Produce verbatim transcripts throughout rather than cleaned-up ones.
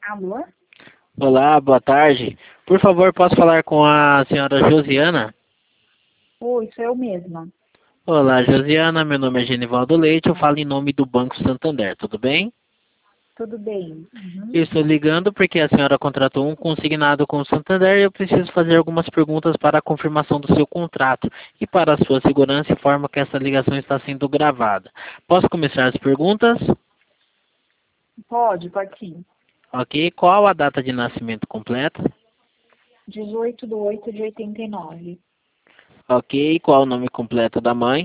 Alô? Olá, boa tarde. Por favor, posso falar com a senhora Josiana? Oi, sou eu mesma. Olá, Josiana. Meu nome é Genivaldo Leite. Eu falo em nome do Banco Santander. Tudo bem? Tudo bem? Uhum. Eu estou ligando porque a senhora contratou um consignado com o Santander e eu preciso fazer algumas perguntas para a confirmação do seu contrato e para a sua segurança informa que essa ligação está sendo gravada. Posso começar as perguntas? Pode, pode sim. Ok. Qual a data de nascimento completa? dezoito de oito de oitenta e nove. Ok. Qual o nome completo da mãe?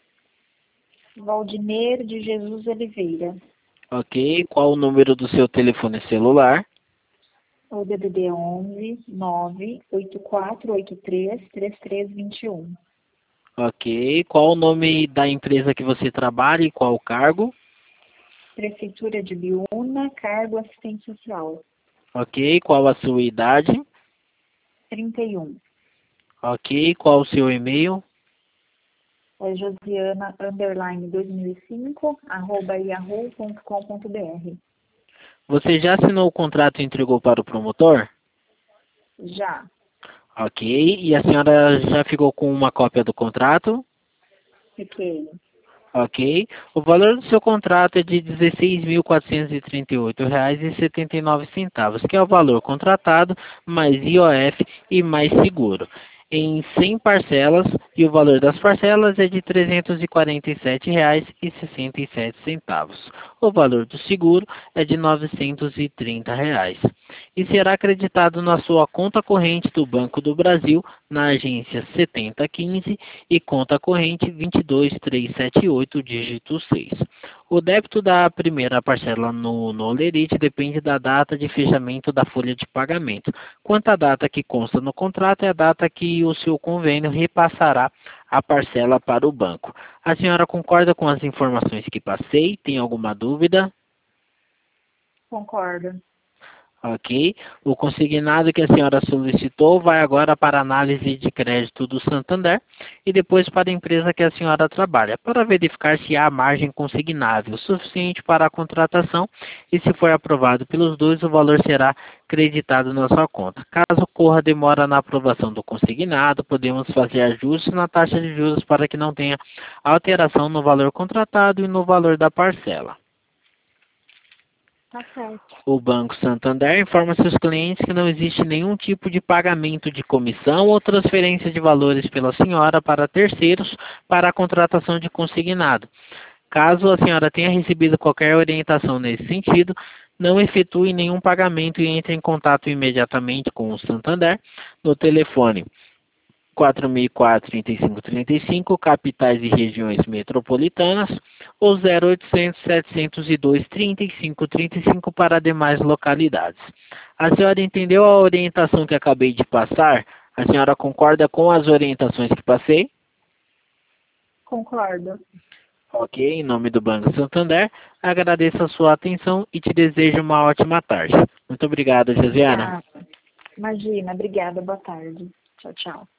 Valdineir de Jesus Oliveira. Ok. Qual o número do seu telefone celular? O D D D onze nove oito quatro oito três três três dois um. Ok. Qual o nome da empresa que você trabalha e qual o cargo? Prefeitura de Biúna, cargo assistente social. Ok. Qual a sua idade? trinta e um. Ok. Qual o seu e-mail? É Josiana, underline dois mil e cinco, arroba yahoo ponto com ponto br. Você já assinou o contrato e entregou para o promotor? Já. Ok. E a senhora já ficou com uma cópia do contrato? Fiquei. Ok. O valor do seu contrato é de dezesseis mil quatrocentos e trinta e oito reais e setenta e nove centavos, que é o valor contratado, mais I O F e mais seguro, em cem parcelas, e o valor das parcelas é de trezentos e quarenta e sete reais e sessenta e sete centavos. O valor do seguro é de novecentos e trinta reais. E será acreditado na sua conta corrente do Banco do Brasil, na agência setenta quinze e conta corrente vinte e dois mil trezentos e setenta e oito, dígito seis. O débito da primeira parcela no, no Olerite depende da data de fechamento da folha de pagamento. Quanto à data que consta no contrato, é a data que o seu convênio repassará a parcela para o banco. A senhora concorda com as informações que passei? Tem alguma dúvida? Concordo. Ok. O consignado que a senhora solicitou vai agora para a análise de crédito do Santander e depois para a empresa que a senhora trabalha, para verificar se há margem consignável suficiente para a contratação e, se for aprovado pelos dois, o valor será creditado na sua conta. Caso ocorra demora na aprovação do consignado, podemos fazer ajustes na taxa de juros para que não tenha alteração no valor contratado e no valor da parcela. Tá certo. O Banco Santander informa seus clientes que não existe nenhum tipo de pagamento de comissão ou transferência de valores pela senhora para terceiros para a contratação de consignado. Caso a senhora tenha recebido qualquer orientação nesse sentido, não efetue nenhum pagamento e entre em contato imediatamente com o Santander no telefone quatro mil e quatro, trinta e cinco trinta e cinco, capitais e regiões metropolitanas, ou zero oitocentos, setecentos e dois, trinta e cinco trinta e cinco para demais localidades. A senhora entendeu a orientação que acabei de passar? A senhora concorda com as orientações que passei? Concordo. Ok, em nome do Banco Santander, agradeço a sua atenção e te desejo uma ótima tarde. Muito obrigado, Josiana. Obrigada. Imagina, obrigada. Boa tarde. Tchau, tchau.